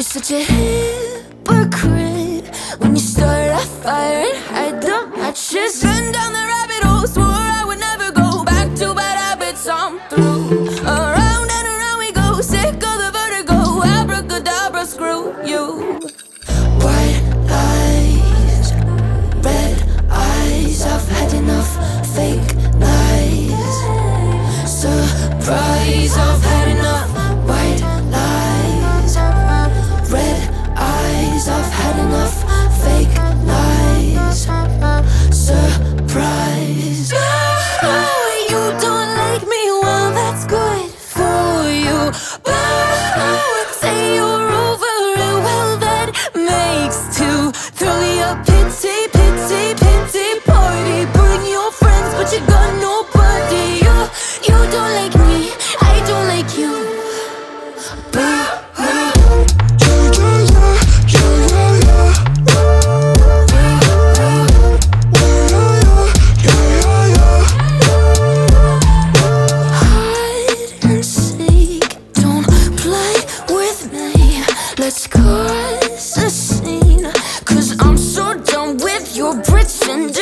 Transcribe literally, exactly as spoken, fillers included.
such a hypocrite when you start a fire and hide the matches. Been down the rabbit hole, swore I would never go back to bad habits. I'm through. Around and around we go, sick of the vertigo. Abracadabra, screw you. White lies, red eyes. I've had enough fake lies. Surprise, I've had enough. White lies, red eyes. I've had enough fake lies. Surprise. Oh, you don't like me, well that's good for you. But say you're over it, well that makes two. Throw me a pity, pity, pity party. Bring your friends, but you got nobody. You, you don't like me, I don't like you. Let's cause a scene, cause I'm so done with your pretending.